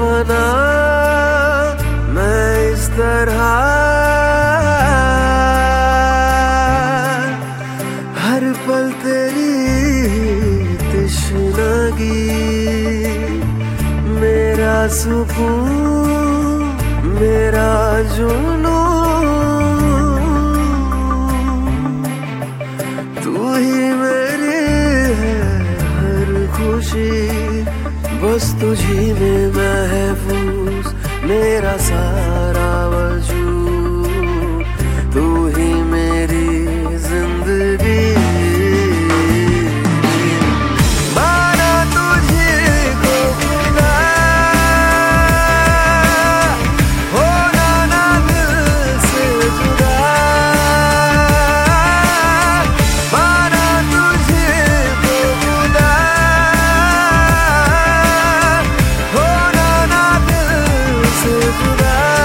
फना मैं इस तरह हर पल तेरी तृष्णागी मेरा सुकून मेरा जुनून तू ही मेरी है हर खुशी बस तुझी में महफूज मेरा सारा वजूद तू ही मेरी जिंदगी माना तुझे को खुदा होना ना दिल से जुदा माना तुझे को खुदा होना ना दिल से जुदा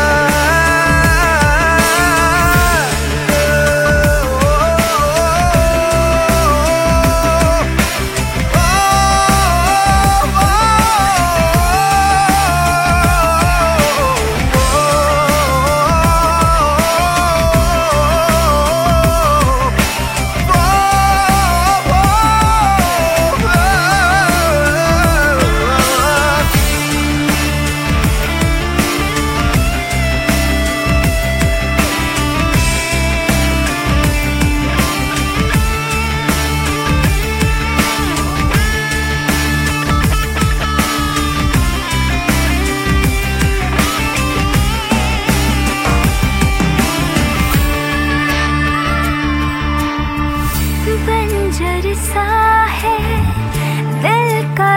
बंजर सा है दिल का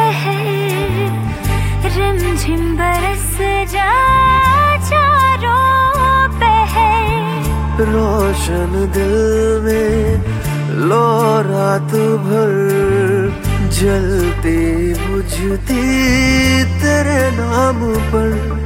शहर रिमझिम बरस जा चारों पहर रोशन दिल में लो रात भर जलती बुझती तेरे नाम पर